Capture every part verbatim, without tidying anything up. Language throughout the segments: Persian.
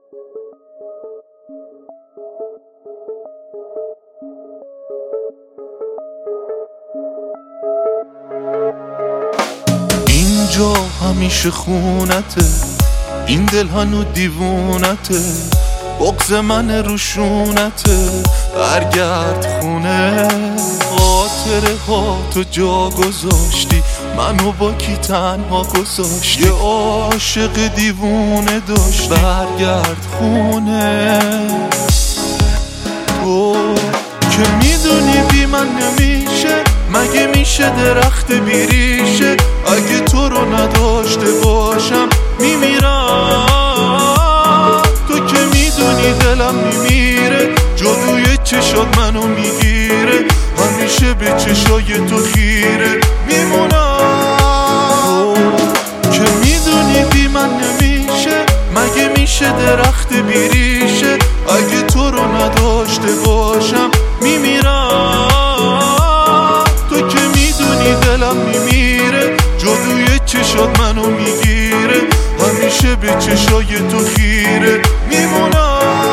اینجا همیشه خونته، این دل هنو دیوونته، بغض من روشونته، برگرد خونه. خاطره ها تو جا گذاشتی، منو با کی تنها گذاشتی. یه عاشق دیوونه داشتی، برگرد خونه. تو که میدونی بی من نمیشه، مگه میشه درخت بیریشه؟ اگه تو رو نداشته باشم میمیرم. تو که میدونی دلم میمیره، جادوی چشات منو میگیره، همیشه به چشای تو خیره میمونم. تو که میدونی بی من نمیشه، مگه میشه درخت بیریشه؟ اگه تو رو نداشته باشم میمیرم. تو که میدونی دلم میمیره، جادوی چشات منو میگیره، همیشه به چشای تو خیره میمونم.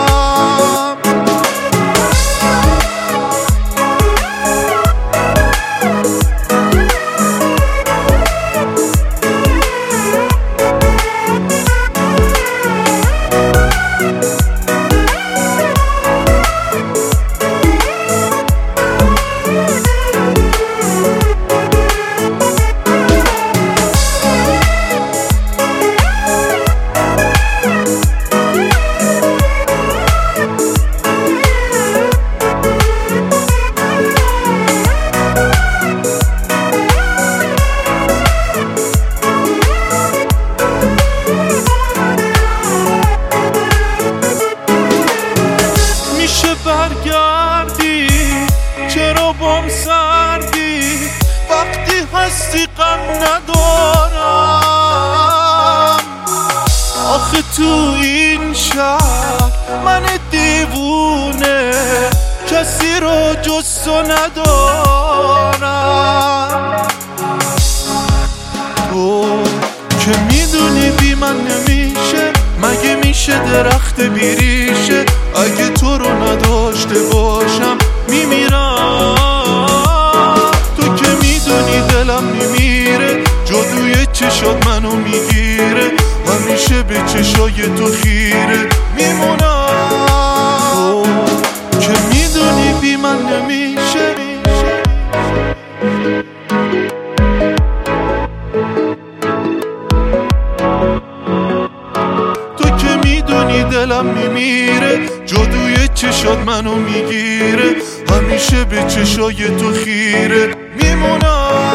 برگردی چرا بام سردی؟ وقتی هستی غم ندارم. آخه تو این شهر من دیوونه، کسی رو جز تو ندارم. تو که میدونی بی من نمیشه، مگه میشه درخت بیریشه؟ اگه تو رو نداشته باشم میمیرم. تو که میدونی دلم میمیره، جادوی چشات منو میگیره، همیشه به چشای تو خیره میمونم. تو که میدونی بی من نمیشه، دلم میمیره، جادوی چشات منو میگیره، همیشه به چشای تو خیره میمونم.